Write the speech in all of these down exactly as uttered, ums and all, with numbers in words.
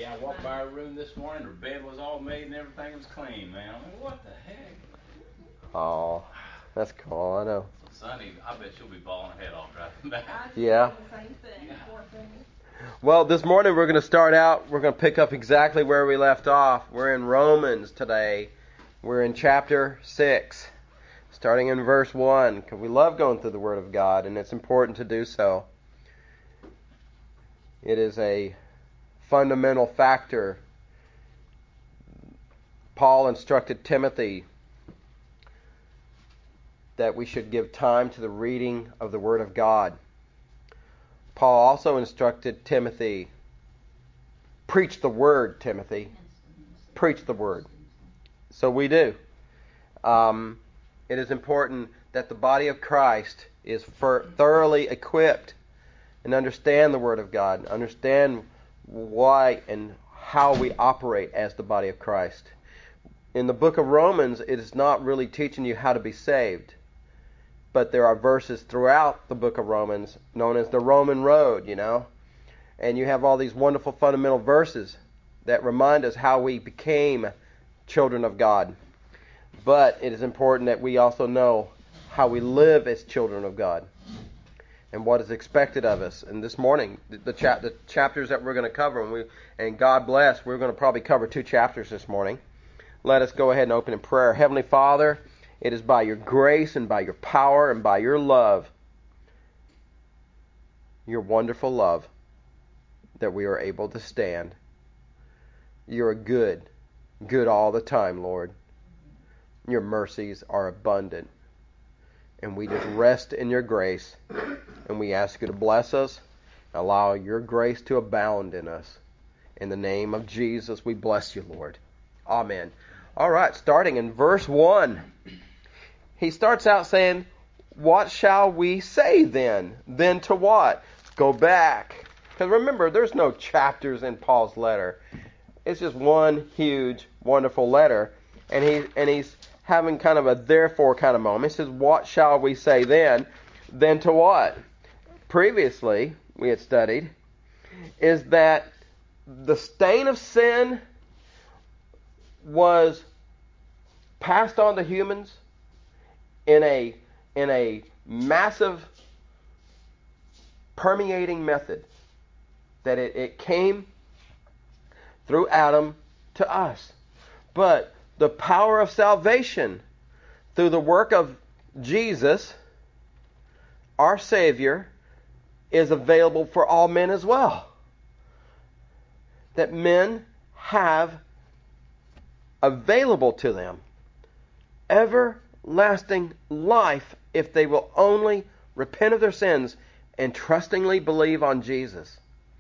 Yeah, I walked by her room this morning. Her bed was all made and everything was clean, man. I'm like, what the heck? Oh, that's cool. I know. So Sunday, I bet she'll be bawling her head off driving back. Yeah. The same thing. Yeah. Poor thing. Well, this morning we're going to start out. We're going to pick up exactly where we left off. We're in Romans today. We're in chapter six, starting in verse one, because we love going through the Word of God, and it's important to do so. It is a fundamental factor. Paul instructed Timothy that we should give time to the reading of the Word of God. Paul also instructed Timothy, preach the Word, Timothy. Preach the Word. So we do. Um, it is important that the body of Christ is for, thoroughly equipped and understand the Word of God, understand why and how we operate as the body of Christ. In the book of Romans, it is not really teaching you how to be saved, but there are verses throughout the book of Romans known as the Roman Road, you know, and you have all these wonderful fundamental verses that remind us how we became children of God. But it is important that we also know how we live as children of God and what is expected of us. And this morning, the, chap- the chapters that we're going to cover, and, we, and God bless, we're going to probably cover two chapters this morning. Let us go ahead and open in prayer. Heavenly Father, it is by your grace and by your power and by your love, your wonderful love, that we are able to stand. You're good, good all the time, Lord. Your mercies are abundant. And we just rest in your grace. And we ask you to bless us. Allow your grace to abound in us. In the name of Jesus, we bless you, Lord. Amen. All right, starting in verse one. He starts out saying, what shall we say then? Then to what? Go back. Because remember, there's no chapters in Paul's letter. It's just one huge, wonderful letter. And he and he's having kind of a therefore kind of moment. He says, what shall we say then? Then to what? Previously, we had studied, is that the stain of sin was passed on to humans in a in a massive permeating method. That it, it came through Adam to us. But the power of salvation through the work of Jesus, our Savior, is available for all men as well. That men have available to them everlasting life if they will only repent of their sins and trustingly believe on Jesus.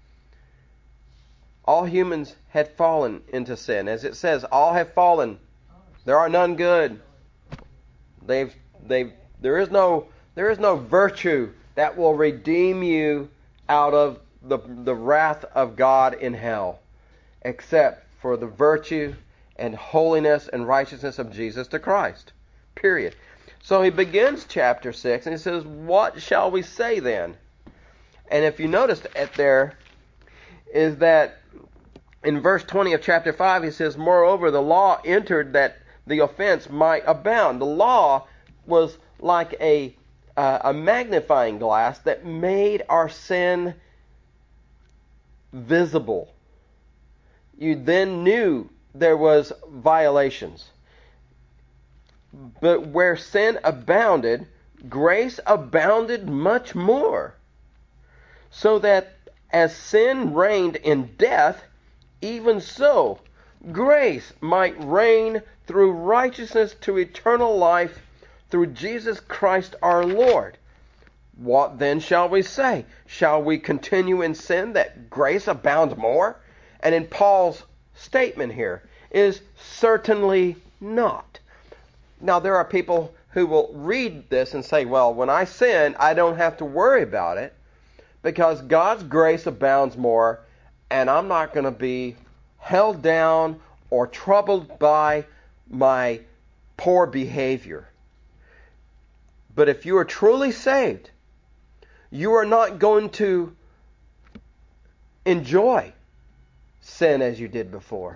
All humans had fallen into sin. As it says, all have fallen. There are none good. They've, they've, there is no, there is no virtue that will redeem you out of the, the wrath of God in hell, except for the virtue and holiness and righteousness of Jesus the Christ. Period. So he begins chapter six and he says, what shall we say then? And if you noticed at there, is that in verse twenty of chapter five, he says, moreover, the law entered that the offense might abound. The law was like a, uh, a magnifying glass that made our sin visible. You then knew there was violations. But where sin abounded, grace abounded much more. So that as sin reigned in death, even so grace might reign through righteousness to eternal life through Jesus Christ our Lord. What then shall we say? Shall we continue in sin that grace abound more? And in Paul's statement here is certainly not. Now there are people who will read this and say, well, when I sin, I don't have to worry about it because God's grace abounds more and I'm not going to be held down or troubled by my poor behavior. But if you are truly saved, you are not going to enjoy sin as you did before.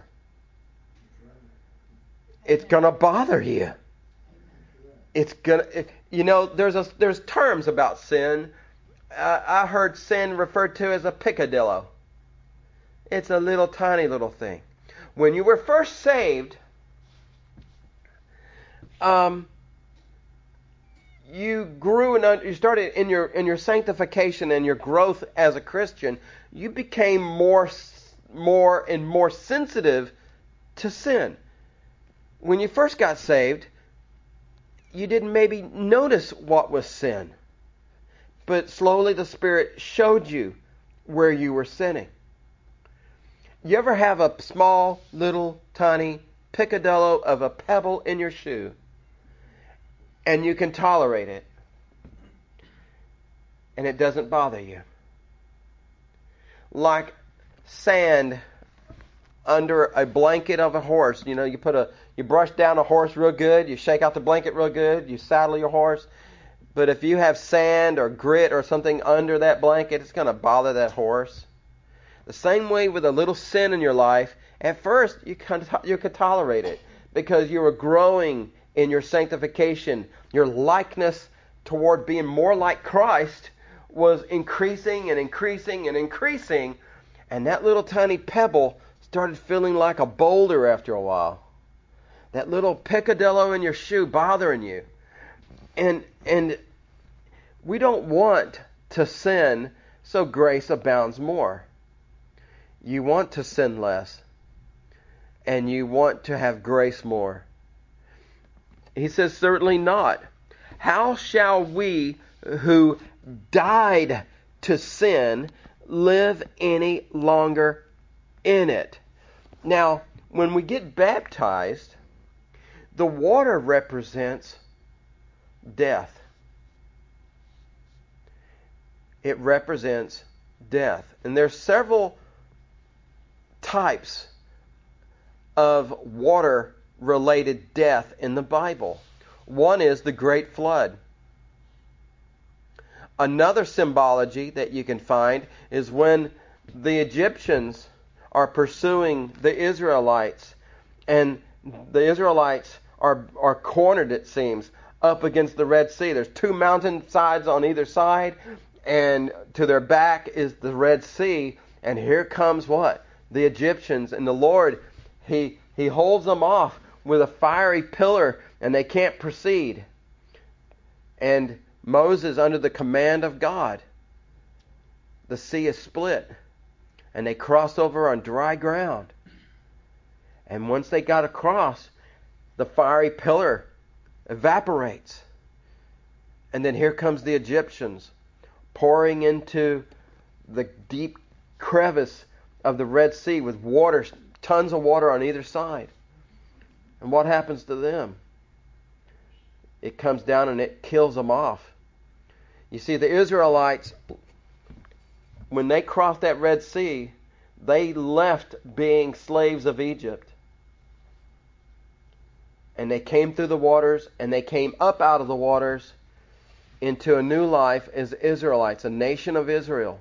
It's going to bother you. It's going to, you know, there's a, there's terms about sin. Uh, I heard sin referred to as a picadillo. It's a little tiny little thing. When you were first saved, um, you grew and you started in your in your sanctification and your growth as a Christian. You became more more and more sensitive to sin. When you first got saved, you didn't maybe notice what was sin, but slowly the Spirit showed you where you were sinning. You ever have a small, little, tiny picadillo of a pebble in your shoe, and you can tolerate it, and it doesn't bother you? Like sand under a blanket of a horse. You know, you put a, you brush down a horse real good, you shake out the blanket real good, you saddle your horse. But if you have sand or grit or something under that blanket, it's going to bother that horse. The same way with a little sin in your life, at first you could, you could tolerate it because you were growing in your sanctification. Your likeness toward being more like Christ was increasing and increasing and increasing. And that little tiny pebble started feeling like a boulder after a while. That little picadillo in your shoe bothering you. And, and we don't want to sin so grace abounds more. You want to sin less, and you want to have grace more. He says, certainly not. How shall we who died to sin live any longer in it? Now, when we get baptized, the water represents death. It represents death. And there's several types of water-related death in the Bible. One is the Great Flood. Another symbology that you can find is when the Egyptians are pursuing the Israelites, and the Israelites are, are cornered, it seems, up against the Red Sea. There's two mountain sides on either side, and to their back is the Red Sea, and here comes what? The Egyptians, and the Lord, He He holds them off with a fiery pillar, and they can't proceed. And Moses, under the command of God, the sea is split, and they cross over on dry ground. And once they got across, the fiery pillar evaporates. And then here comes the Egyptians, pouring into the deep crevice of the Red Sea with water, tons of water on either side. And what happens to them? It comes down and it kills them off. You see, the Israelites, when they crossed that Red Sea, they left being slaves of Egypt. And they came through the waters, and they came up out of the waters into a new life as Israelites, a nation of Israel.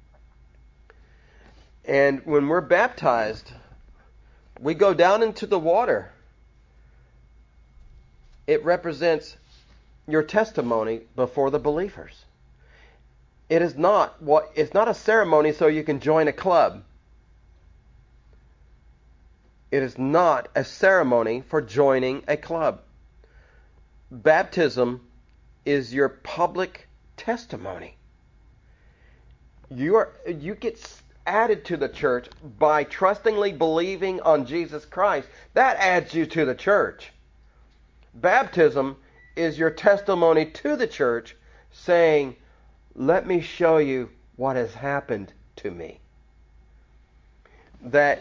And when we're baptized, we go down into the water. It represents your testimony before the believers. It is not what it's not a ceremony so you can join a club. It is not a ceremony for joining a club. Baptism is your public testimony. You are you get added to the church by trustingly believing on Jesus Christ. That adds you to the church. Baptism is your testimony to the church saying, let me show you what has happened to me. That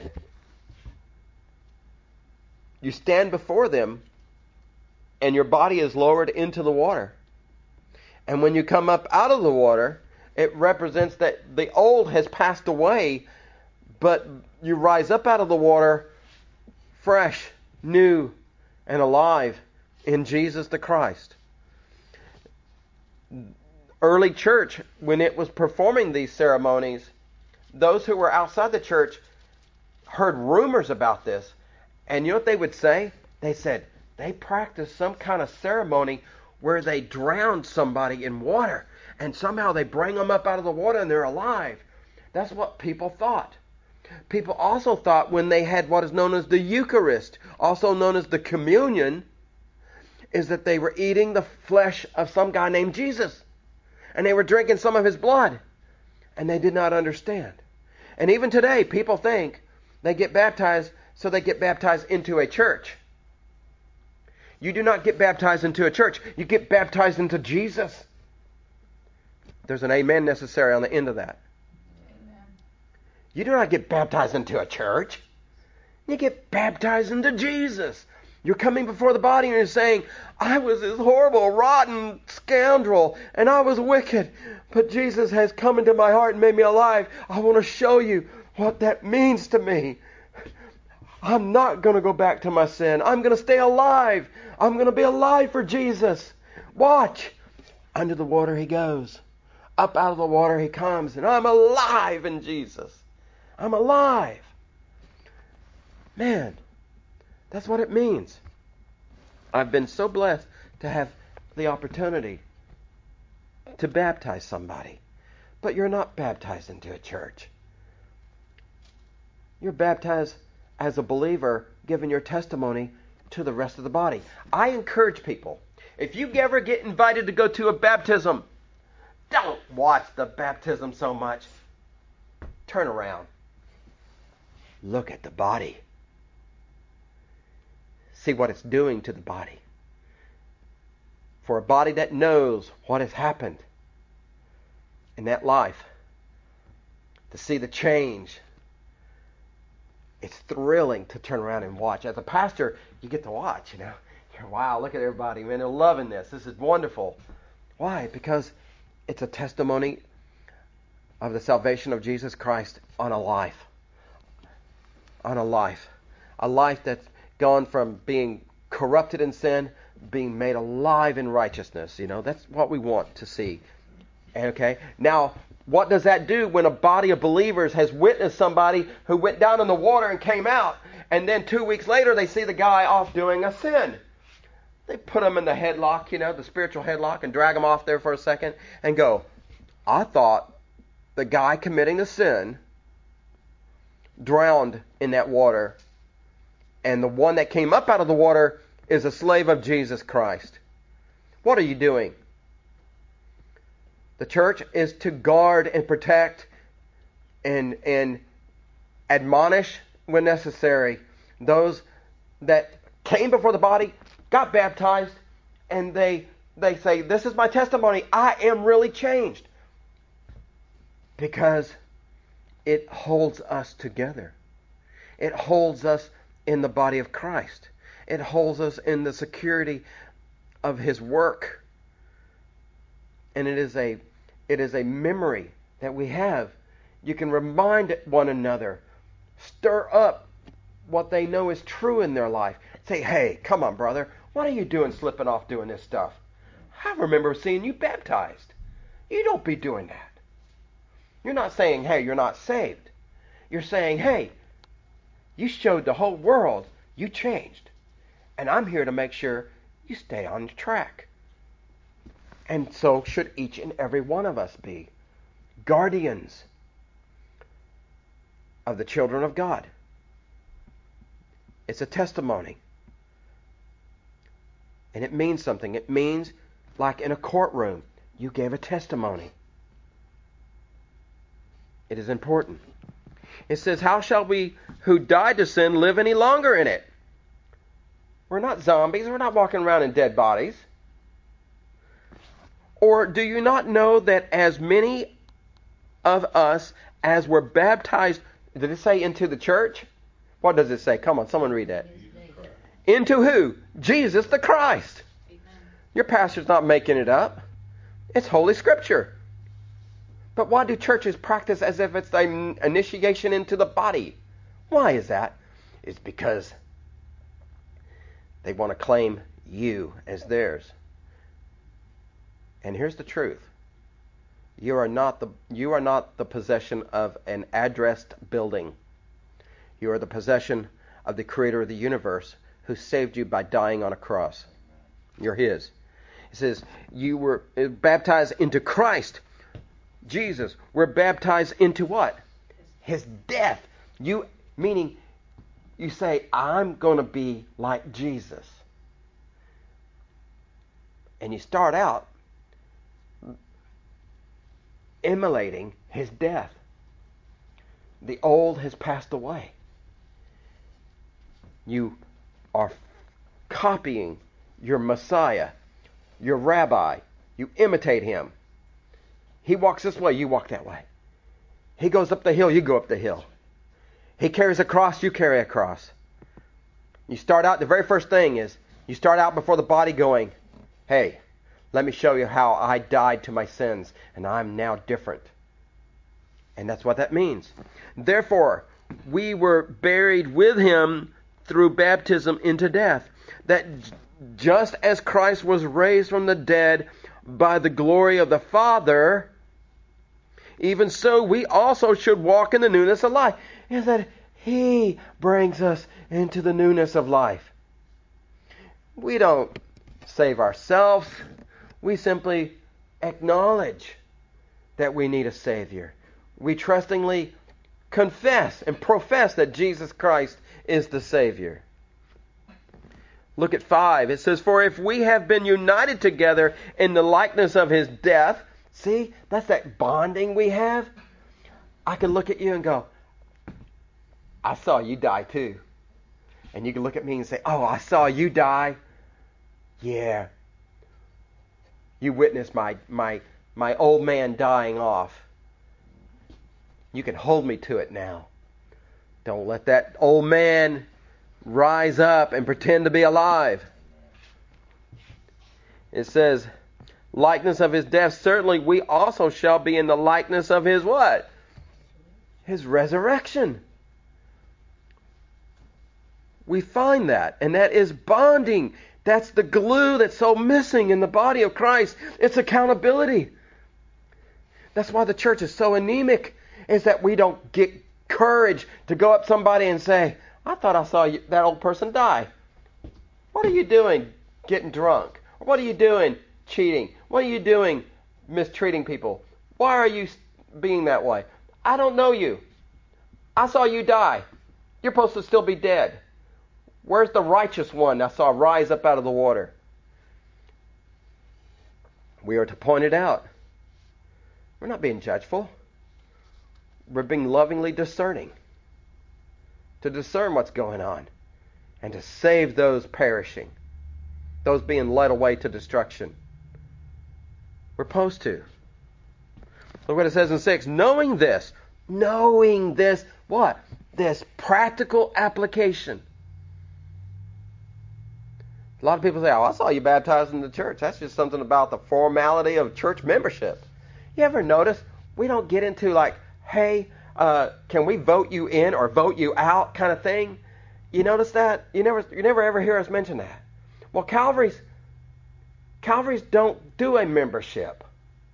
you stand before them and your body is lowered into the water. And when you come up out of the water, it represents that the old has passed away, but you rise up out of the water fresh, new, and alive in Jesus the Christ. Early church, when it was performing these ceremonies, those who were outside the church heard rumors about this. And you know what they would say? They said they practiced some kind of ceremony where they drowned somebody in water. And somehow they bring them up out of the water and they're alive. That's what people thought. People also thought when they had what is known as the Eucharist, also known as the communion, is that they were eating the flesh of some guy named Jesus. And they were drinking some of his blood. And they did not understand. And even today, people think they get baptized so they get baptized into a church. You do not get baptized into a church. You get baptized into Jesus. There's an amen necessary on the end of that. Amen. You do not get baptized into a church. You get baptized into Jesus. You're coming before the body and you're saying, I was this horrible, rotten scoundrel, and I was wicked, but Jesus has come into my heart and made me alive. I want to show you what that means to me. I'm not going to go back to my sin. I'm going to stay alive. I'm going to be alive for Jesus. Watch. Under the water he goes. Up out of the water he comes, and I'm alive in Jesus. I'm alive. Man, that's what it means. I've been so blessed to have the opportunity to baptize somebody. But you're not baptized into a church. You're baptized as a believer, giving your testimony to the rest of the body. I encourage people, if you ever get invited to go to a baptism, don't watch the baptism so much. Turn around. Look at the body. See what it's doing to the body. For a body that knows what has happened in that life, to see the change, it's thrilling to turn around and watch. As a pastor, you get to watch, you know. You're, wow, look at everybody, man. They're loving this. This is wonderful. Why? Because it's a testimony of the salvation of Jesus Christ on a life. On a life. A life that's gone from being corrupted in sin, being made alive in righteousness. You know, that's what we want to see. Okay? Now, what does that do when a body of believers has witnessed somebody who went down in the water and came out, and then two weeks later they see the guy off doing a sin? They put him in the headlock, you know, the spiritual headlock, and drag him off there for a second and go, I thought the guy committing the sin drowned in that water, and the one that came up out of the water is a slave of Jesus Christ. What are you doing? The church is to guard and protect and, and admonish when necessary those that came before the body, got baptized, and they they say, this is my testimony. I am really changed. Because it holds us together. It holds us in the body of Christ. It holds us in the security of His work. And it is a it is a memory that we have. You can remind one another. Stir up what they know is true in their life. Say, hey, come on, brother. What are you doing slipping off doing this stuff? I remember seeing you baptized. You don't be doing that. You're not saying, hey, you're not saved. You're saying, hey, you showed the whole world you changed. And I'm here to make sure you stay on track. And so should each and every one of us be guardians of the children of God. It's a testimony. And it means something. It means, like in a courtroom, you gave a testimony. It is important. It says, how shall we who died to sin live any longer in it? We're not zombies. We're not walking around in dead bodies. Or do you not know that as many of us as were baptized, did it say into the church? What does it say? Come on, someone read that. Into who? Jesus the Christ. Amen. Your pastor's not making it up. It's Holy Scripture. But why do churches practice as if it's an initiation into the body? Why is that? It's because they want to claim you as theirs. And here's the truth. You are not the you are not the possession of an addressed building. You are the possession of the Creator of the universe, who saved you by dying on a cross. You're His. It says, you were baptized into Christ, Jesus. We're baptized into what? His death. You, meaning, you say, I'm going to be like Jesus. And you start out emulating His death. The old has passed away. You are copying your Messiah, your rabbi. You imitate Him. He walks this way, you walk that way. He goes up the hill, you go up the hill. He carries a cross, you carry a cross. You start out, the very first thing is, you start out before the body going, hey, let me show you how I died to my sins, and I'm now different. And that's what that means. Therefore, we were buried with Him through baptism into death, that just as Christ was raised from the dead by the glory of the Father, even so we also should walk in the newness of life. Is that He brings us into the newness of life. We don't save ourselves. We simply acknowledge that we need a Savior. We trustingly confess and profess that Jesus Christ is the Savior. Look at five. It says, for if we have been united together in the likeness of His death, see, that's that bonding we have. I can look at you and go, I saw you die too. And you can look at me and say, oh, I saw you die. Yeah. You witnessed my, my, my old man dying off. You can hold me to it now. Don't let that old man rise up and pretend to be alive. It says, likeness of His death, certainly we also shall be in the likeness of His what? His resurrection. We find that, and that is bonding. That's the glue that's so missing in the body of Christ. It's accountability. That's why the church is so anemic, is that we don't get courage to go up to somebody and say, I thought I saw you, that old person die. What are you doing getting drunk? Or what are you doing cheating? What are you doing mistreating people? Why are you being that way? I don't know you. I saw you die. You're supposed to still be dead. Where's the righteous one I saw rise up out of the water? We are to point it out. We're not being judgeful. We're being lovingly discerning. To discern what's going on. And to save those perishing. Those being led away to destruction. We're supposed to. Look what it says in six. Knowing this. Knowing this. What? This practical application. A lot of people say, oh, I saw you baptized in the church. That's just something about the formality of church membership. You ever notice we don't get into like, hey, uh, can we vote you in or vote you out kind of thing? You notice that? You never you never ever hear us mention that. Well, Calvary's, Calvary's don't do a membership.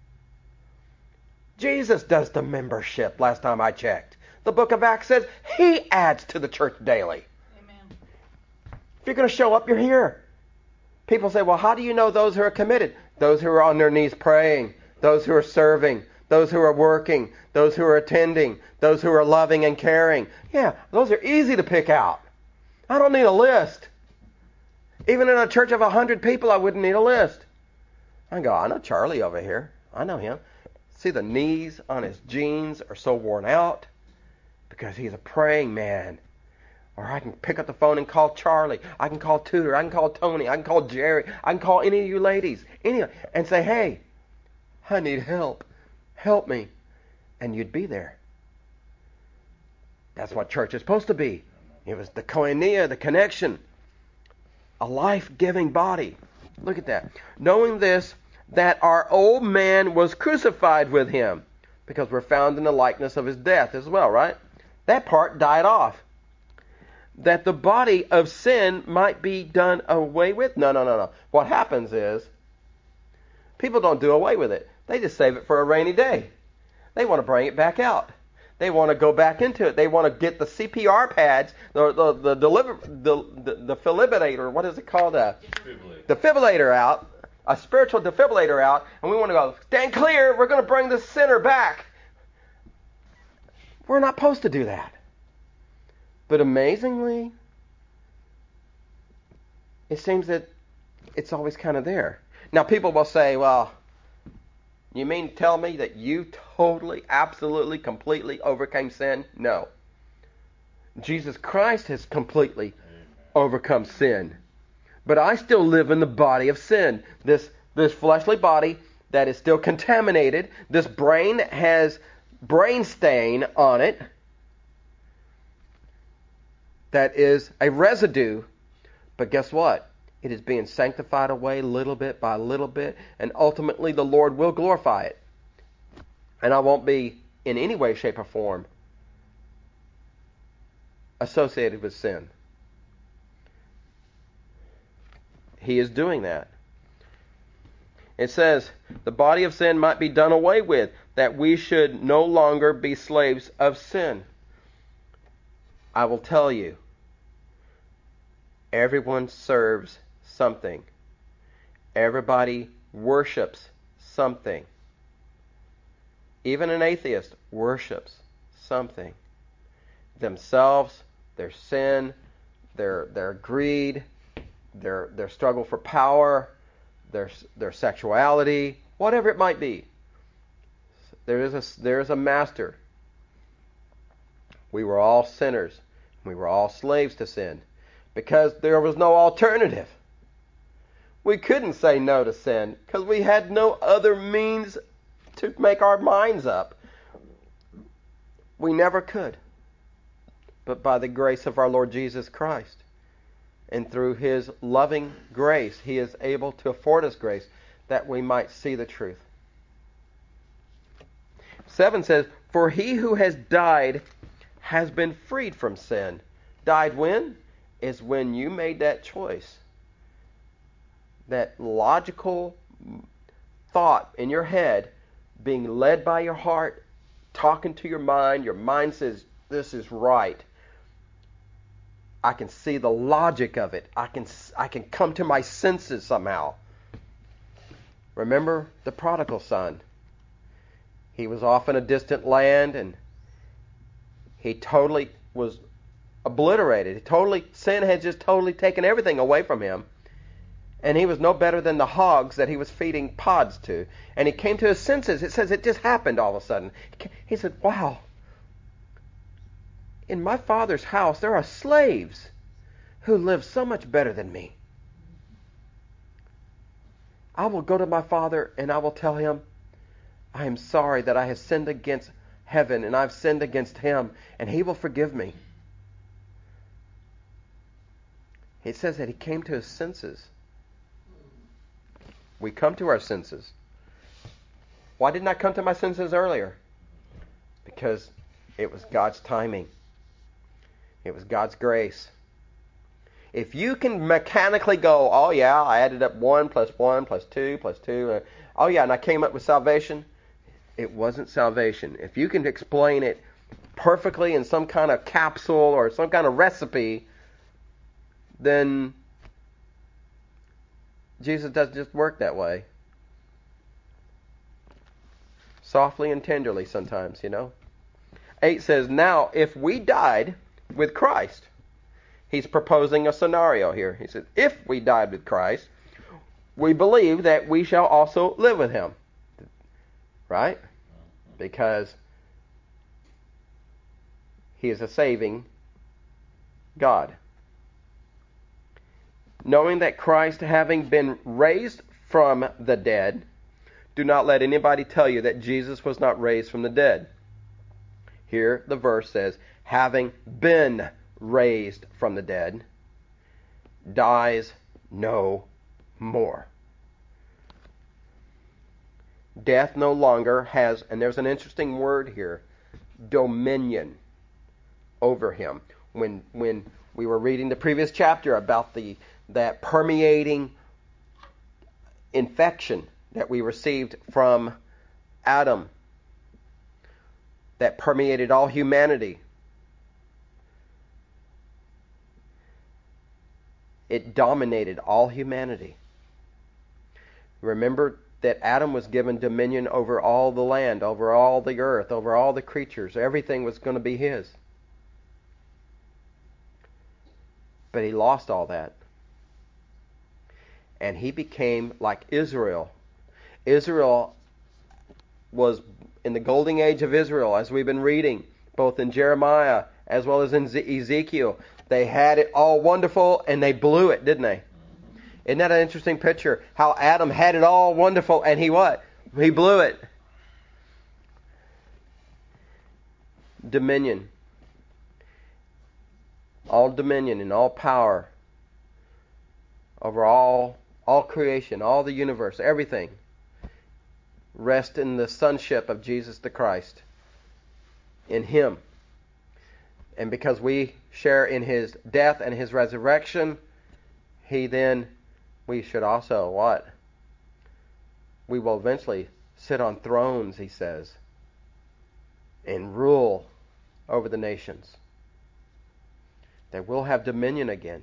Jesus does the membership last time I checked. The book of Acts says He adds to the church daily. Amen. If you're going to show up, you're here. People say, well, how do you know those who are committed? Those who are on their knees praying, those who are serving, those who are working, those who are attending, those who are loving and caring. Yeah, those are easy to pick out. I don't need a list. Even in a church of a hundred people, I wouldn't need a list. I go, I know Charlie over here. I know him. See, the knees on his jeans are so worn out because he's a praying man. Or I can pick up the phone and call Charlie. I can call Tudor. I can call Tony. I can call Jerry. I can call any of you ladies. Any, and say, hey, I need help. Help me. And you'd be there. That's what church is supposed to be. It was the koinonia, the connection. A life-giving body. Look at that. Knowing this, that our old man was crucified with Him. Because we're found in the likeness of His death as well, right? That part died off. That the body of sin might be done away with. No, no, no, no. What happens is, people don't do away with it. They just save it for a rainy day. They want to bring it back out. They want to go back into it. They want to get the C P R pads, the the the deliver the the, the defibrillator. What is it called? A defibrillator. defibrillator out, a spiritual defibrillator out, and we want to go stand clear. We're going to bring the sinner back. We're not supposed to do that. But amazingly, it seems that it's always kind of there. Now people will say, "Well, you mean to tell me that you totally, absolutely, completely overcame sin?" No. Jesus Christ has completely overcome sin. But I still live in the body of sin. This, this fleshly body that is still contaminated. This brain that has brain stain on it. That is a residue. But guess what? It is being sanctified away little bit by little bit, and ultimately the Lord will glorify it. And I won't be in any way, shape, or form associated with sin. He is doing that. It says, the body of sin might be done away with, that we should no longer be slaves of sin. I will tell you, everyone serves something. Everybody worships something. Even an atheist worships something. Themselves, their sin, their their greed, their their struggle for power, their their sexuality, whatever it might be. There is a there is a master. We were all sinners. We were all slaves to sin because there was no alternative. We couldn't say no to sin because we had no other means to make our minds up. We never could. But by the grace of our Lord Jesus Christ and through His loving grace, He is able to afford us grace that we might see the truth. seven says, for he who has died has been freed from sin. Died when? Is when you made that choice. That logical thought in your head, being led by your heart, talking to your mind. Your mind says, this is right. I can see the logic of it. I can I can come to my senses somehow. Remember the prodigal son. He was off in a distant land and he totally was obliterated. He totally sin had just totally taken everything away from him. And he was no better than the hogs that he was feeding pods to. And he came to his senses. It says it just happened all of a sudden. He said, wow, in my Father's house there are slaves who live so much better than me. I will go to my Father and I will tell him, I am sorry that I have sinned against heaven and I've sinned against him, and he will forgive me. It says that he came to his senses. We come to our senses. Why didn't I come to my senses earlier? Because it was God's timing. It was God's grace. If you can mechanically go, oh yeah, I added up one plus one plus two plus two. Uh, oh yeah, and I came up with salvation. It wasn't salvation. If you can explain it perfectly in some kind of capsule or some kind of recipe, then Jesus doesn't just work that way. Softly and tenderly sometimes, you know. eight says, now if we died with Christ, he's proposing a scenario here. He says, if we died with Christ, we believe that we shall also live with him. Right? Because he is a saving God. Knowing that Christ, having been raised from the dead, do not let anybody tell you that Jesus was not raised from the dead. Here the verse says, having been raised from the dead, dies no more. Death no longer has, and there's an interesting word here, dominion over him. When when we were reading the previous chapter about the that permeating infection that we received from Adam, that permeated all humanity. It dominated all humanity. Remember that Adam was given dominion over all the land, over all the earth, over all the creatures. Everything was going to be his. But he lost all that. And he became like Israel. Israel was in the golden age of Israel, as we've been reading, both in Jeremiah as well as in Ezekiel. They had it all wonderful and they blew it, didn't they? Isn't that an interesting picture? How Adam had it all wonderful and he what? He blew it. Dominion. All dominion and all power over all all creation, all the universe, everything rest in the sonship of Jesus the Christ. In Him. And because we share in His death and His resurrection, He then, we should also, what? We will eventually sit on thrones, He says, and rule over the nations. That we'll have dominion again.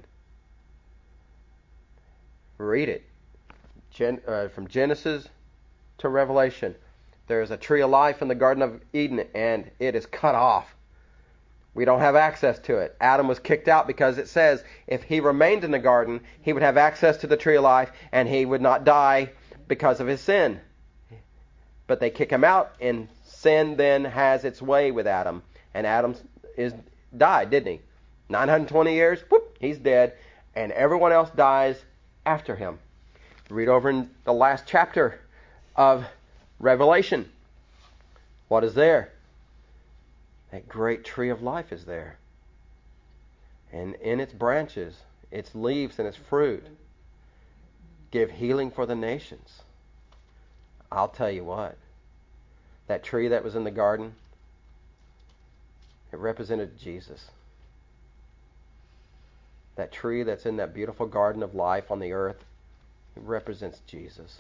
Read it. Gen, uh, from Genesis to Revelation. There is a tree of life in the Garden of Eden, and it is cut off. We don't have access to it. Adam was kicked out because it says if he remained in the garden, he would have access to the tree of life, and he would not die because of his sin. But they kick him out, and sin then has its way with Adam. And Adam is died, didn't he? nine hundred twenty years, whoop, he's dead, and everyone else dies after him. Read over in the last chapter of Revelation. What is there? That great tree of life is there. And in its branches, its leaves and its fruit give healing for the nations. I'll tell you what. That tree that was in the garden, it represented Jesus. That tree that's in that beautiful garden of life on the earth, it represents Jesus.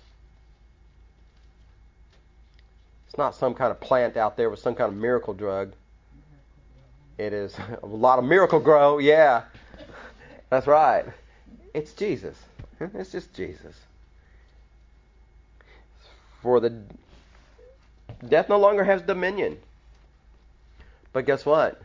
It's not some kind of plant out there with some kind of miracle drug. It is a lot of Miracle Grow, yeah. That's right. It's Jesus. It's just Jesus. For the death no longer has dominion. But guess what?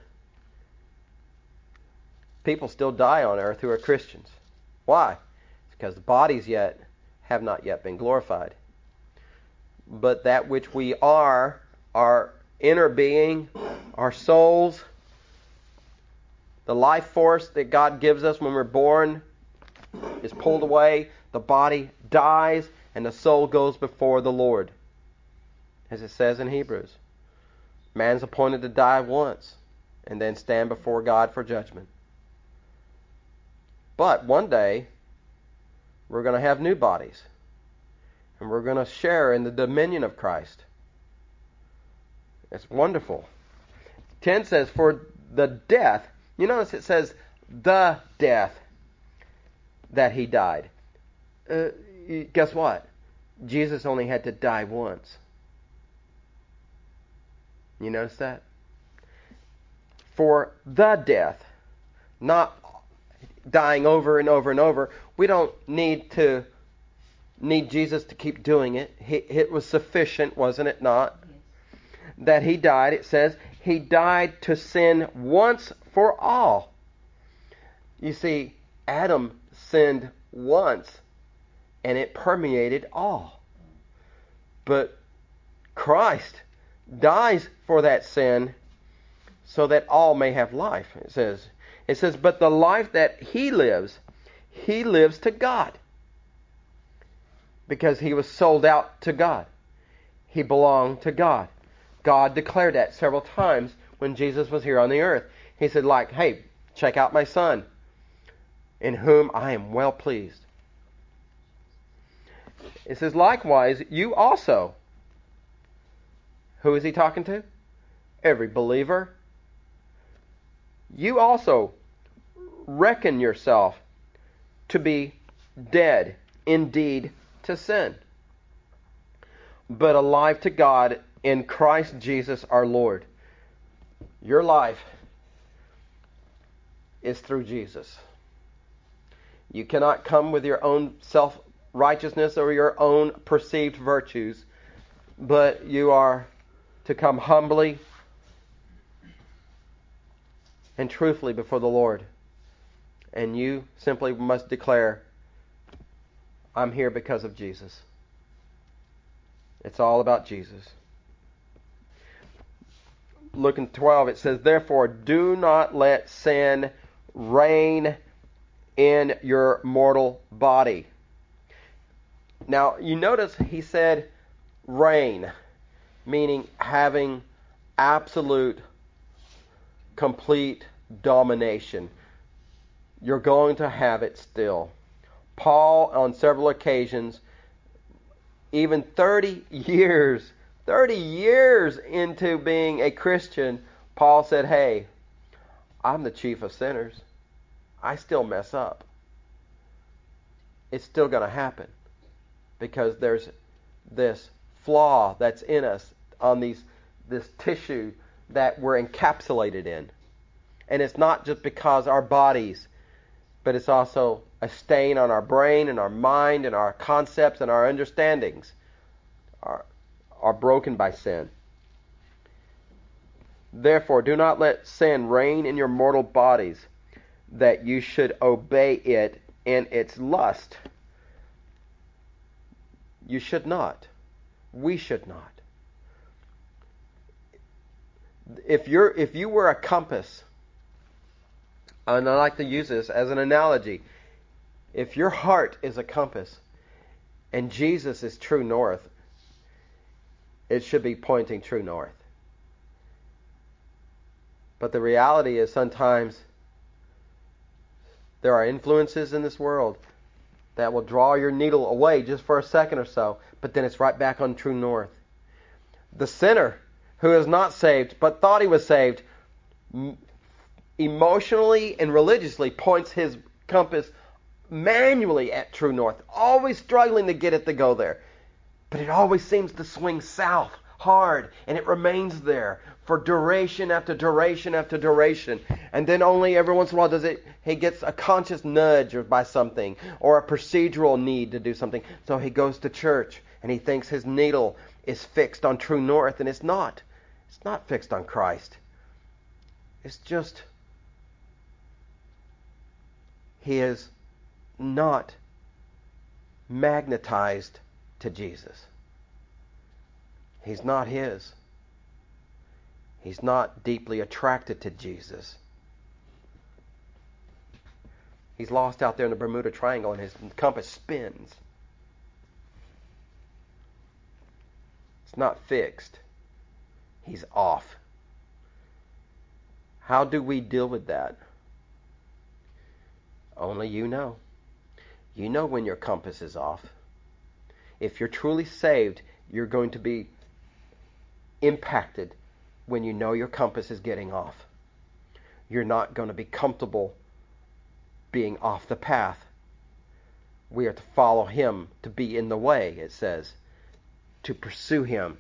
People still die on earth who are Christians. Why? It's because the bodies yet have not yet been glorified. But that which we are, our inner being, our souls, the life force that God gives us when we're born is pulled away, the body dies, and the soul goes before the Lord. As it says in Hebrews. Man's appointed to die once and then stand before God for judgment. But one day, we're going to have new bodies. And we're going to share in the dominion of Christ. It's wonderful. ten says, for the death, you notice it says, the death that He died. Uh, guess what? Jesus only had to die once. You notice that? For the death, not dying over and over and over. We don't need to need Jesus to keep doing it. He, it was sufficient, wasn't it not? Yes. That He died, it says, He died to sin once for all. You see, Adam sinned once, and it permeated all. But Christ dies for that sin so that all may have life. It says, it says, but the life that He lives, He lives to God. Because He was sold out to God. He belonged to God. God declared that several times when Jesus was here on the earth. He said, like, hey, check out my Son, in whom I am well pleased. It says, likewise, you also. Who is He talking to? Every believer. You also reckon yourself to be dead indeed to sin, but alive to God in Christ Jesus our Lord. Your life is through Jesus. You cannot come with your own self-righteousness or your own perceived virtues, but you are to come humbly and truthfully before the Lord. And you simply must declare, I'm here because of Jesus. It's all about Jesus. Look in twelve, it says, therefore, do not let sin reign in your mortal body. Now, you notice he said reign, meaning having absolute, complete domination. You're going to have it still. Paul, on several occasions, even thirty years, thirty years into being a Christian, Paul said, hey, I'm the chief of sinners. I still mess up. It's still going to happen because there's this flaw that's in us on these this tissue that we're encapsulated in. And it's not just because our bodies, but it's also a stain on our brain and our mind and our concepts and our understandings are, are broken by sin. Therefore, do not let sin reign in your mortal bodies, that you should obey it in its lust. You should not. We should not. If you're if you were a compass, and I like to use this as an analogy, if your heart is a compass and Jesus is true north, it should be pointing true north. But the reality is sometimes there are influences in this world that will draw your needle away just for a second or so, but then it's right back on true north. The sinner who is not saved but thought he was saved emotionally and religiously points his compass manually at true north, always struggling to get it to go there. But it always seems to swing south hard, and it remains there for duration after duration after duration. And then only every once in a while does it, he gets a conscious nudge or by something, or a procedural need to do something. So he goes to church, and he thinks his needle is fixed on true north, and it's not. It's not fixed on Christ. It's just he is not magnetized to Jesus. He's not his. He's not deeply attracted to Jesus. He's lost out there in the Bermuda Triangle and his compass spins. It's not fixed. He's off. How do we deal with that? Only you know. You know when your compass is off. If you're truly saved, you're going to be impacted when you know your compass is getting off. You're not going to be comfortable being off the path. We are to follow him, to be in the way, it says, to pursue him,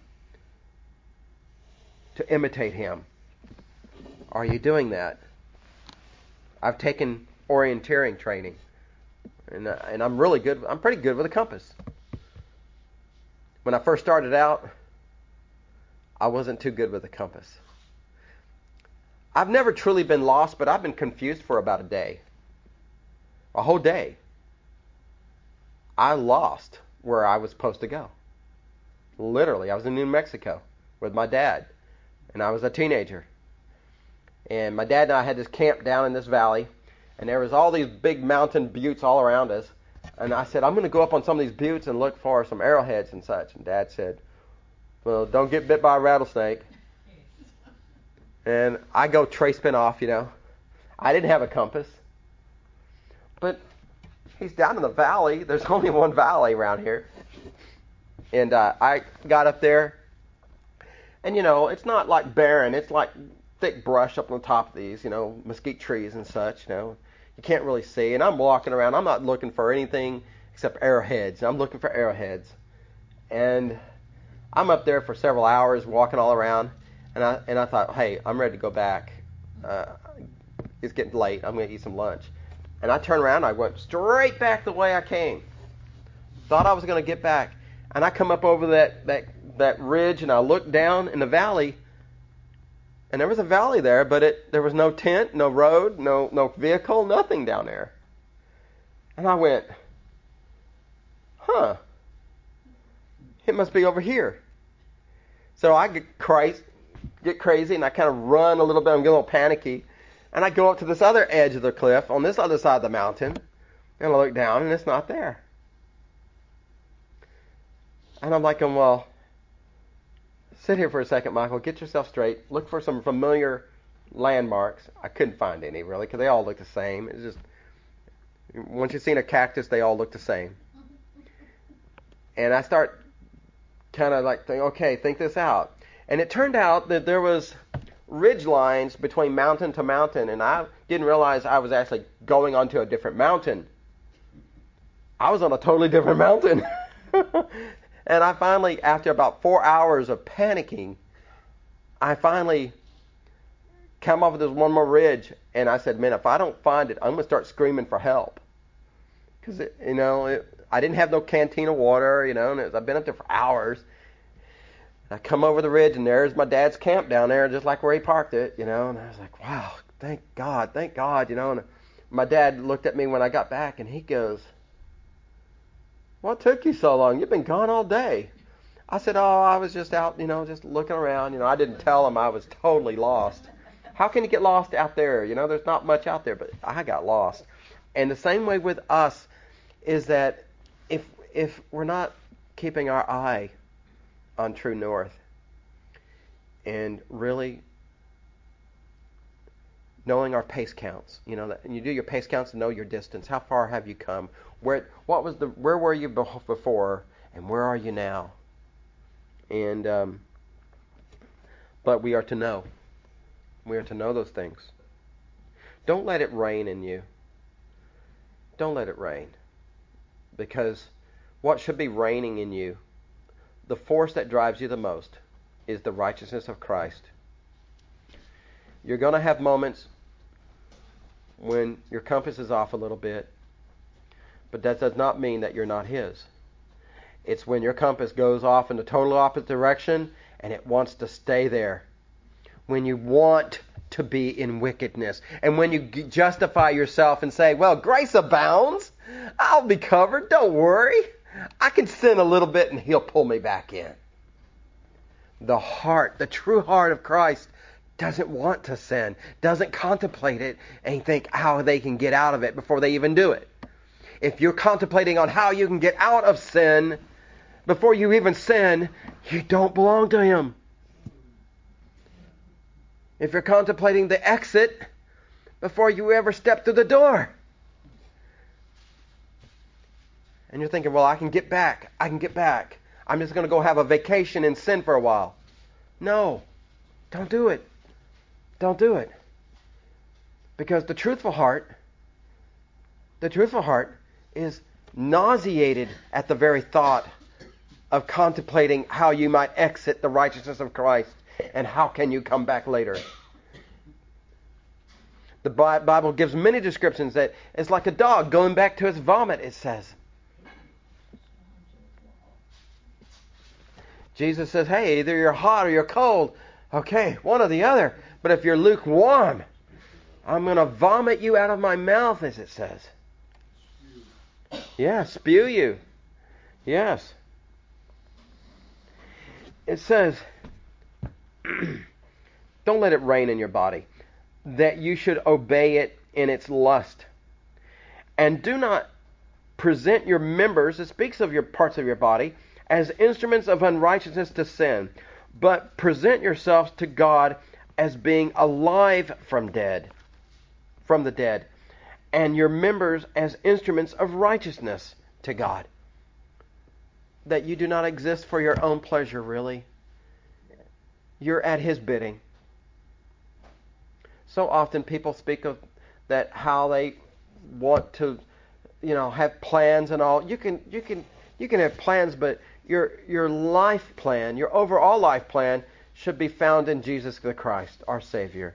to imitate him. Are you doing that? I've taken orienteering training, and uh, and I'm really good. I'm pretty good with a compass. When I first started out, I wasn't too good with a compass. I've never truly been lost, but I've been confused for about a day. A whole day. I lost where I was supposed to go. Literally, I was in New Mexico with my dad, and I was a teenager. And my dad and I had this camp down in this valley, and there was all these big mountain buttes all around us. And I said, I'm going to go up on some of these buttes and look for some arrowheads and such. And Dad said, well, don't get bit by a rattlesnake. And I go traipsing off, you know. I didn't have a compass. But he's down in the valley. There's only one valley around here. And uh, I got up there. And, you know, it's not like barren. It's like thick brush up on the top of these, you know, mesquite trees and such, you know. You can't really see. And I'm walking around. I'm not looking for anything except arrowheads. I'm looking for arrowheads. And I'm up there for several hours walking all around. And I and I thought, hey, I'm ready to go back. Uh, it's getting late. I'm going to eat some lunch. And I turned around. I went straight back the way I came. Thought I was going to get back. And I come up over that, that, that ridge, and I looked down in the valley. And there was a valley there, but it there was no tent, no road, no no vehicle, nothing down there. And I went, huh, it must be over here. So I get crazy, get crazy, and I kind of run a little bit. I'm getting a little panicky. And I go up to this other edge of the cliff on this other side of the mountain, and I look down, and it's not there. And I'm like, well, sit here for a second, Michael. Get yourself straight. Look for some familiar landmarks. I couldn't find any, really, because they all look the same. It's just, once you've seen a cactus, they all look the same. And I start kind of like, thinking, okay, think this out. And it turned out that there was ridge lines between mountain to mountain, and I didn't realize I was actually going onto a different mountain. I was on a totally different mountain. And I finally, after about four hours of panicking, I finally come off of this one more ridge, and I said, man, if I don't find it, I'm going to start screaming for help. Because, you know, it, I didn't have no canteen of water, you know, and it was, I've been up there for hours. I come over the ridge, and there's my dad's camp down there, just like where he parked it, you know. And I was like, wow, thank God, thank God, you know. And my dad looked at me when I got back, and he goes, what took you so long? You've been gone all day. I said, oh, I was just out, you know, just looking around. You know, I didn't tell him I was totally lost. How can you get lost out there? You know, there's not much out there, but I got lost. And the same way with us is that if if we're not keeping our eye on true north and really knowing our pace counts, you know, and you do your pace counts to know your distance. How far have you come? Where what was the where were you before, and where are you now? And um, but we are to know. We are to know those things. Don't let it rain in you. Don't let it rain, because what should be raining in you, the force that drives you the most, is the righteousness of Christ. You're going to have moments when your compass is off a little bit, but that does not mean that you're not His. It's when your compass goes off in the total opposite direction and it wants to stay there. When you want to be in wickedness, and when you justify yourself and say, well, grace abounds, I'll be covered, don't worry. I can sin a little bit and He'll pull me back in. The heart, the true heart of Christ doesn't want to sin, doesn't contemplate it and think how they can get out of it before they even do it. If you're contemplating on how you can get out of sin before you even sin, you don't belong to Him. If you're contemplating the exit before you ever step through the door, and you're thinking, well, I can get back, I can get back. I'm just going to go have a vacation and sin for a while. No, don't do it. Don't do it. Because the truthful heart, the truthful heart is nauseated at the very thought of contemplating how you might exit the righteousness of Christ and how can you come back later. The Bible gives many descriptions that it's like a dog going back to its vomit, it says. Jesus says, hey, either you're hot or you're cold. Okay, one or the other. But if you're lukewarm, I'm going to vomit you out of my mouth, as it says. Yeah, spew you. Yes. It says, don't let it rain in your body, that you should obey it in its lust. And do not present your members, it speaks of your parts of your body, as instruments of unrighteousness to sin, but present yourselves to God as being alive from dead, from the dead, and your members as instruments of righteousness to God. That you do not exist for your own pleasure, really. You're at His bidding. So often people speak of that, how they want to, you know, have plans and all. You can, you can, you can have plans, but your your life plan, your overall life plan, should be found in Jesus the Christ, our Savior.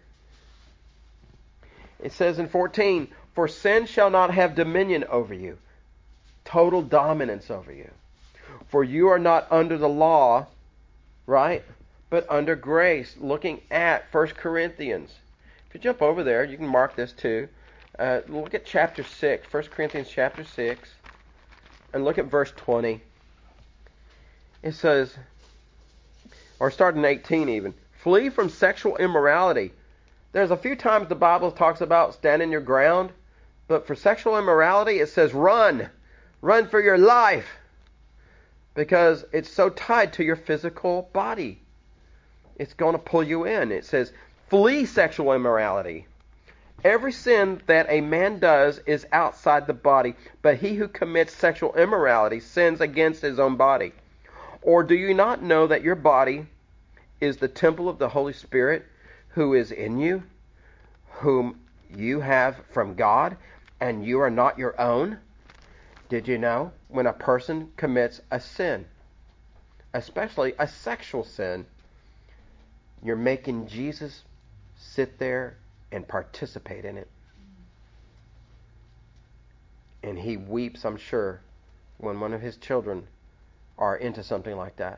It says in fourteen, for sin shall not have dominion over you, total dominance over you. For you are not under the law, right, but under grace. Looking at First Corinthians. If you jump over there, you can mark this too. Uh, look at chapter six, First Corinthians chapter six, and look at verse twenty. It says, or start in eighteen even, flee from sexual immorality. There's a few times the Bible talks about standing your ground, but for sexual immorality it says run. Run for your life. Because it's so tied to your physical body. It's going to pull you in. It says, flee sexual immorality. Every sin that a man does is outside the body, but he who commits sexual immorality sins against his own body. Or do you not know that your body is the temple of the Holy Spirit who is in you, whom you have from God, and you are not your own? Did you know when a person commits a sin, especially a sexual sin, you're making Jesus sit there and participate in it? And he weeps, I'm sure, when one of his children are into something like that.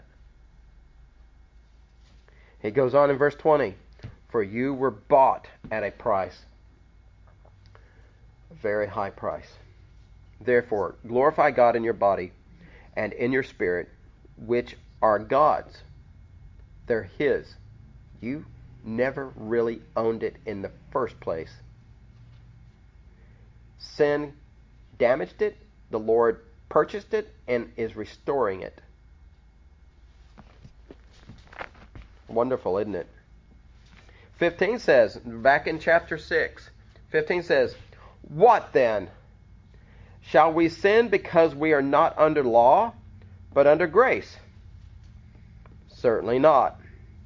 He goes on in verse twenty, for you were bought at a price, a very high price. Therefore, glorify God in your body and in your spirit, which are God's. They're His. You never really owned it in the first place. Sin damaged it. The Lord purchased it and is restoring it. Wonderful, isn't it? fifteen says, back in chapter six, fifteen says, what then? Shall we sin because we are not under law, but under grace? Certainly not.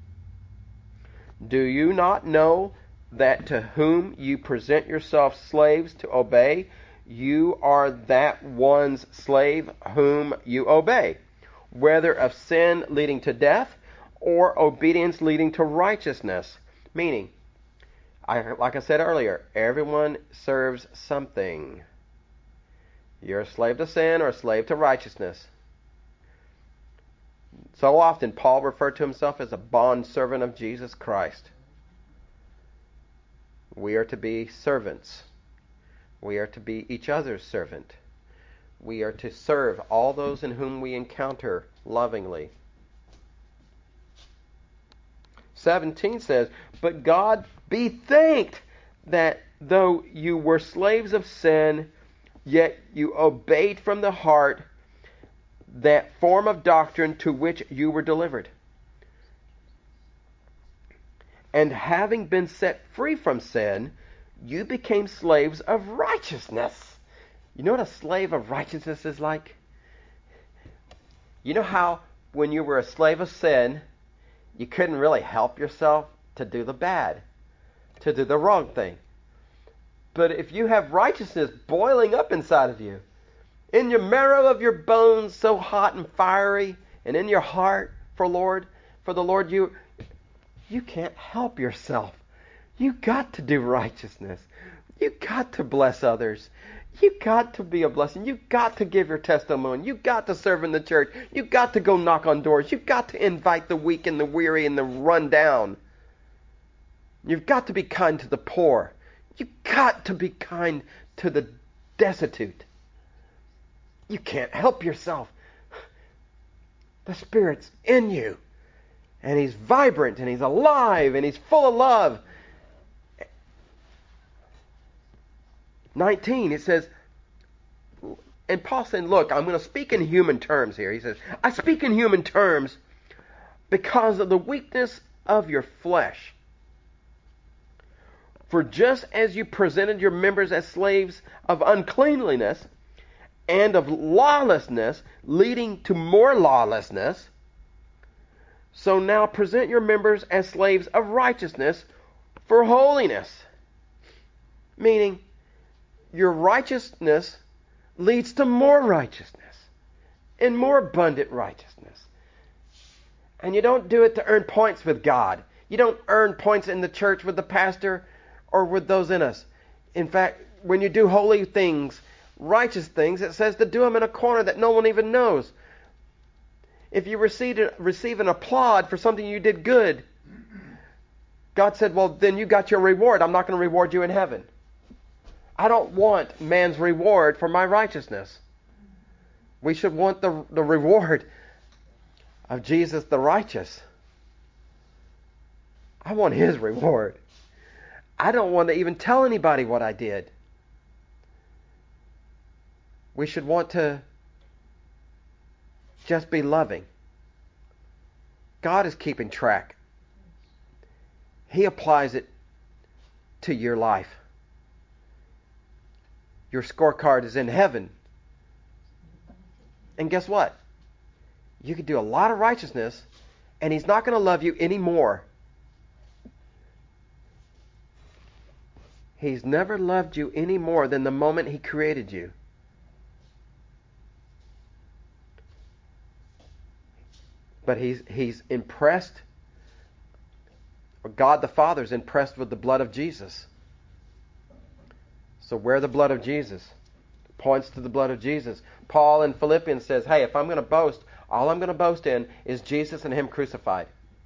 Do you not know that to whom you present yourselves slaves to obey, you are that one's slave whom you obey, whether of sin leading to death or obedience leading to righteousness? Meaning, I, like I said earlier, everyone serves something. You're a slave to sin or a slave to righteousness. So often Paul referred to himself as a bondservant of Jesus Christ. We are to be servants. We are to be each other's servant. We are to serve all those in whom we encounter lovingly. seventeen says, but God be thanked that though you were slaves of sin, yet you obeyed from the heart that form of doctrine to which you were delivered. And having been set free from sin, you became slaves of righteousness. You know what a slave of righteousness is like? You know how when you were a slave of sin, you couldn't really help yourself to do the bad, to do the wrong thing. But if you have righteousness boiling up inside of you, in your marrow of your bones, so hot and fiery, and in your heart for Lord, for the Lord, you you can't help yourself. You got to do righteousness. You got to bless others. You got to be a blessing. You got to give your testimony. You got to serve in the church. You got to go knock on doors. You got to invite the weak and the weary and the run down. You've got to be kind to the poor. You got to be kind to the destitute. You can't help yourself. The Spirit's in you. And He's vibrant and He's alive and He's full of love. nineteen, it says, and Paul said, look, I'm going to speak in human terms here. He says, I speak in human terms because of the weakness of your flesh. For just as you presented your members as slaves of uncleanliness and of lawlessness, leading to more lawlessness, so now present your members as slaves of righteousness for holiness. Meaning, your righteousness leads to more righteousness and more abundant righteousness. And you don't do it to earn points with God. You don't earn points in the church with the pastor or with those in us. In fact, when you do holy things, righteous things, it says to do them in a corner that no one even knows. If you receive, receive an applaud for something you did good, God said, well, then you got your reward. I'm not going to reward you in heaven. I don't want man's reward for my righteousness. We should want the, the reward of Jesus the righteous. I want His reward. I don't want to even tell anybody what I did. We should want to just be loving. God is keeping track. He applies it to your life. Your scorecard is in heaven. And guess what? You could do a lot of righteousness, and He's not going to love you anymore. He's never loved you any more than the moment He created you. But He's He's impressed, or God the Father is impressed with the blood of Jesus. So wear the blood of Jesus. It points to the blood of Jesus. Paul in Philippians says, hey, if I'm going to boast, all I'm going to boast in is Jesus and Him crucified.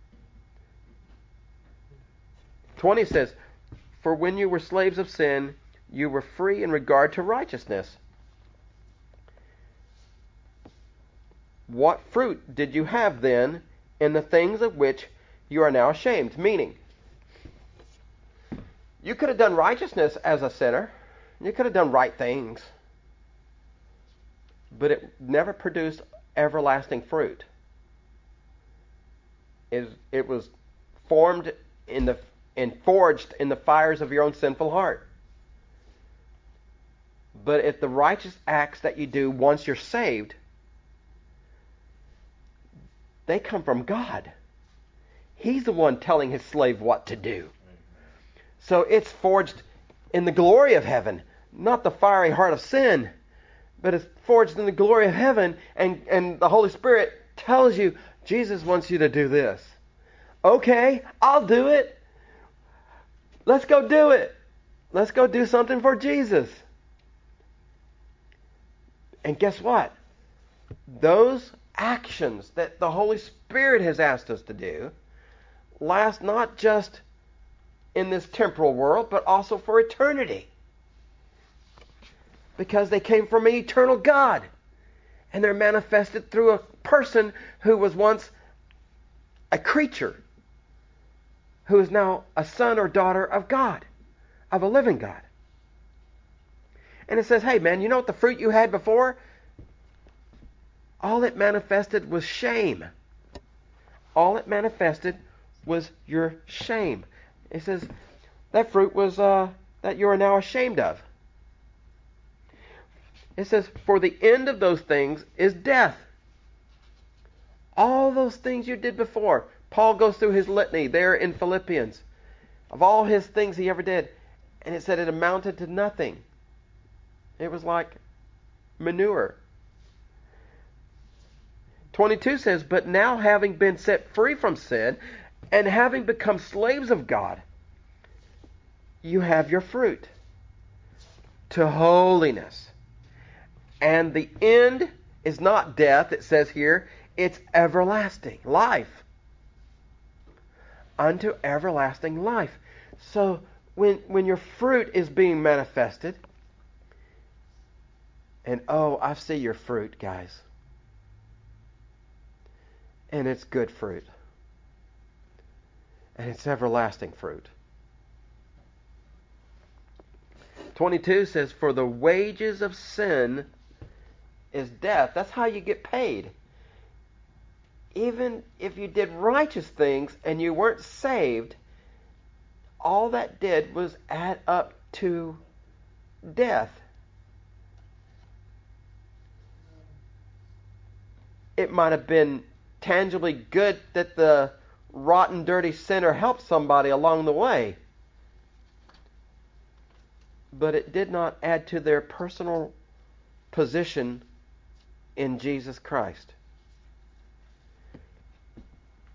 twenty says, for when you were slaves of sin, you were free in regard to righteousness. What fruit did you have then in the things of which you are now ashamed? Meaning, you could have done righteousness as a sinner. You could have done right things. But it never produced everlasting fruit. It, it was formed in the and forged in the fires of your own sinful heart. But if the righteous acts that you do once you're saved, they come from God. He's the one telling His slave what to do. So it's forged in the glory of heaven, not the fiery heart of sin, but it's forged in the glory of heaven, and, and the Holy Spirit tells you, Jesus wants you to do this. Okay, I'll do it. Let's go do it. Let's go do something for Jesus. And guess what? Those actions that the Holy Spirit has asked us to do last not just in this temporal world, but also for eternity. Because they came from an eternal God. And they're manifested through a person who was once a creature, who is now a son or daughter of God, of a living God. And it says, hey man, you know what the fruit you had before? All it manifested was shame. All it manifested was your shame. It says, that fruit was uh, that you are now ashamed of. It says, for the end of those things is death. All those things you did before. Paul goes through his litany there in Philippians of all his things he ever did. And it said it amounted to nothing. It was like manure. twenty-two says, but now having been set free from sin and having become slaves of God, you have your fruit to holiness. And the end is not death, it says here. It's everlasting life. Unto everlasting life. So when when your fruit is being manifested, and oh, I see your fruit, guys. And it's good fruit. And it's everlasting fruit. twenty-two says, for the wages of sin is death. That's how you get paid. Even if you did righteous things and you weren't saved, all that did was add up to death. It might have been tangibly good that the rotten, dirty sinner helped somebody along the way, but it did not add to their personal position in Jesus Christ.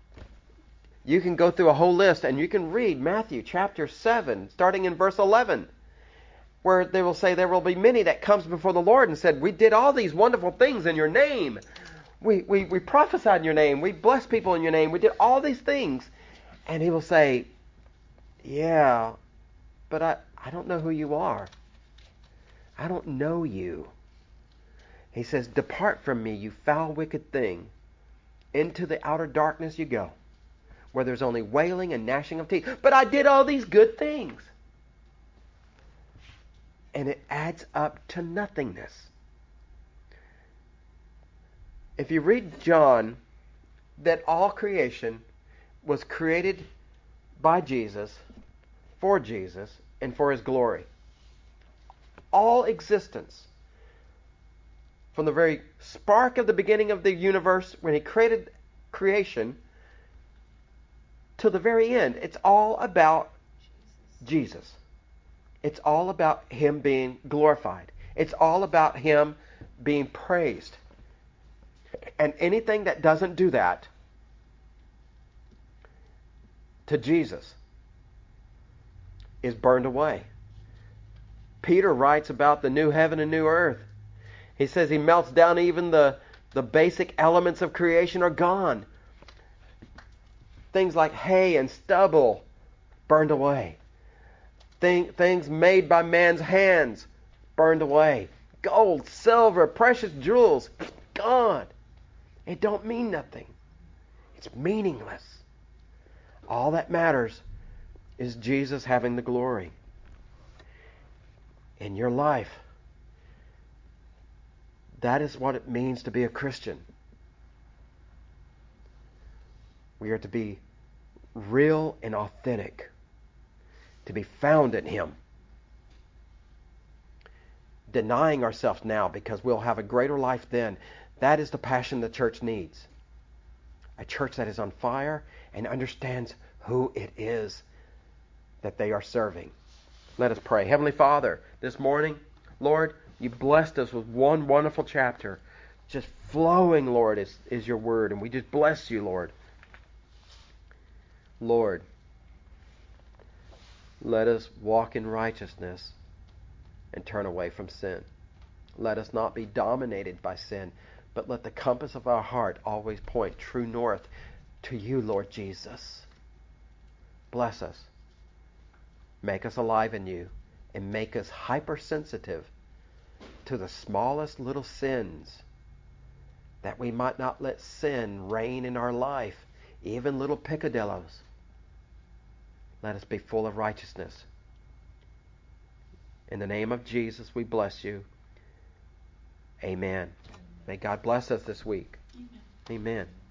You can go through a whole list and you can read Matthew chapter seven, starting in verse eleven, where they will say there will be many that comes before the Lord and said, we did all these wonderful things in your name. We, we, we prophesied in your name. We blessed people in your name. We did all these things. And he will say, yeah, but I, I don't know who you are. I don't know you. He says, depart from me, you foul, wicked thing. Into the outer darkness you go, where there's only wailing and gnashing of teeth. But I did all these good things. And it adds up to nothingness. If you read John, that all creation was created by Jesus, for Jesus, and for His glory. All existence, from the very spark of the beginning of the universe, when He created creation, to the very end, it's all about Jesus. It's all about Him being glorified. It's all about Him being praised. And anything that doesn't do that to Jesus is burned away. Peter writes about the new heaven and new earth. He says he melts down, even the, the basic elements of creation are gone. Things like hay and stubble burned away. Thing, things made by man's hands burned away. Gold, silver, precious jewels, gone. It don't mean nothing. It's meaningless. All that matters is Jesus having the glory in your life. That is what it means to be a Christian. We are to be real and authentic, to be found in Him. Denying ourselves now because we'll have a greater life then. That is the passion the church needs. A church that is on fire and understands who it is that they are serving. Let us pray. Heavenly Father, this morning, Lord, You blessed us with one wonderful chapter. Just flowing, Lord, is, is Your word. And we just bless You, Lord. Lord, let us walk in righteousness and turn away from sin. Let us not be dominated by sin, but let the compass of our heart always point true north to You, Lord Jesus. Bless us. Make us alive in You, and make us hypersensitive to the smallest little sins, that we might not let sin reign in our life, even little picadillos. Let us be full of righteousness. In the name of Jesus, we bless You. Amen. May God bless us this week. Amen. Amen.